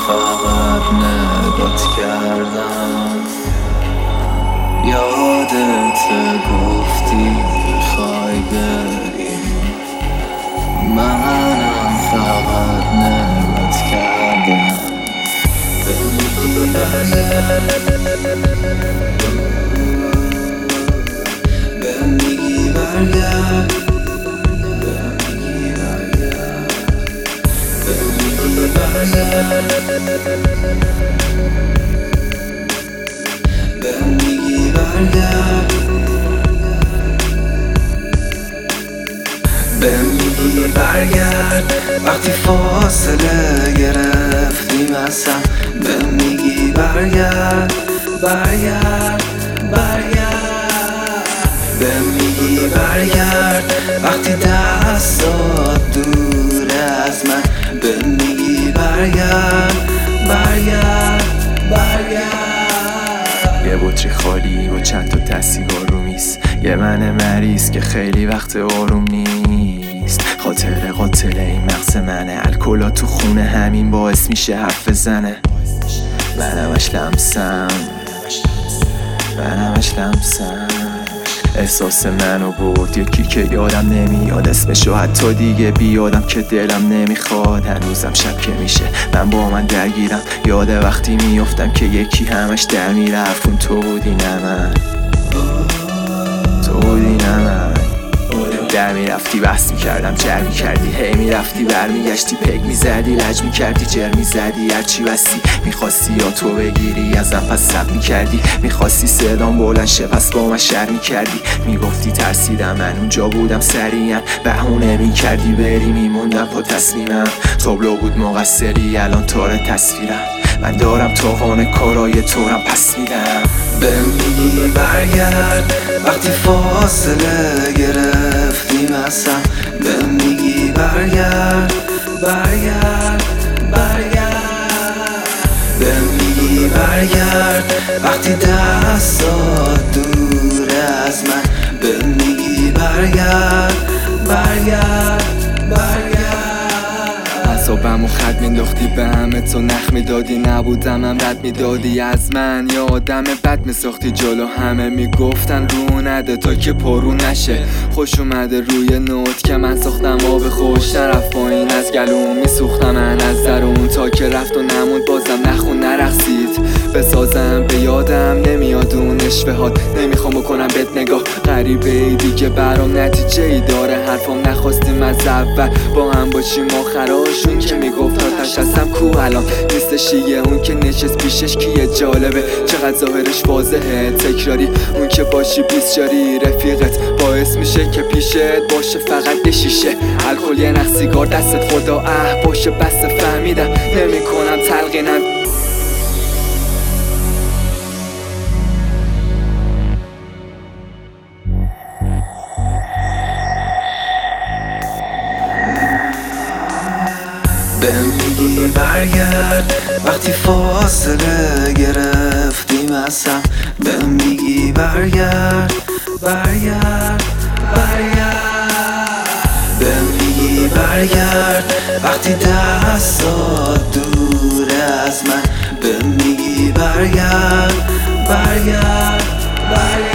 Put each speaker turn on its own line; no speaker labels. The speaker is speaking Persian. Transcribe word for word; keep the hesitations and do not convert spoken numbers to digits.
فقط نگات کردم. یادت گفتی میخوای بریم، منم فقط نگات کردم. بمیگی برگرد، بمیگی برگرد، بمیگی برگرد، بمیگی برگرد وقتی فاصله گرفتیم اصلا. بمیگی برگرد، برگرد، برگرد، بمیگی برگرد وقتی دستات دور از من. بمیگی برگرد، برگرد، برگرد.
یه بطری خالی و چند تا ته سیگار رو میز، یه من مریض که خیلی وقت آروم نیست. خاطر قاتل این مغز منه، الکلا تو خونه همین باعث میشه حرف بزنه. من همش لمسم، من همش لمسم. احساس منو برد یکی که یادم نمیاد اسمشو، حتی دیگه بیادم که دلم نمیخواد. هنوزم شب که میشه من با من درگیرم، یاد وقتی میافتم که یکی همش در میرفت. اون تو بودی نه من، تو بودی نه من. در میرفتی بحث میکردم جر میکردی، هی میرفتی برمیگشتی پک میزدی، لج میکردی جر میزدی. هرچی بستی میخواستی یا تو بگیری ازم پس سب میکردی، میخواستی صدام بلند شه پس با من شر میکردی. میگفتی ترسیدم من اونجا بودم سریعا، بهونه میکردی بری میموندم پا تصمیمم. تابلو بود مقصری الان تاره تصویرم، من دارم توقان کارای تورم پس میدم.
بمیگی برگرد وقتی فاصله گرفتیم اصلا. بمیگی برگرد، برگرد، برگرد، بمیگی برگرد وقتی دستات دور از من. بمیگی برگرد، برگرد، برگرد.
حسابم و خط مینداختی به همه تو نخ میدادی، نبودم هم رد میدادی از من. یا آدم بد میساختی جلو همه میگفتن رو نده تا که پرو نشه. خوش اومده روی نوت که من ساختم آب خوش نرفت پایین از گلوم. میسوختم من از درون تا که رفت و نموند بازم نخون نرقصید. بسازم به یادم نمیاد اون اشوهات، نمیخوام بکنم بهت نگاه غریبه ای دیگه برام نتیجه ای داره. حرفام نخواستیم از اول با هم باشیم آخراشون که میگفت آتش هستم کو الان نیستش. یه اون که نشست پیشش کیه جالبه چقدر ظاهرش واضحه تکراری. اون که باشی بیسچاری رفیقت باعث میشه که پیشت باشه فقط یه شیشه الکل یه نخ سیگار دستت خدا اه باشه بس. فهمیدم نمی کنم تلقینم.
بمیگی برگرد وقتی فاصله گرفتیم اصلا. بمیگی برگرد، برگرد، برگرد، بمیگی برگرد وقتی دستات دور از من. بمیگی برگرد، برگرد، برگرد.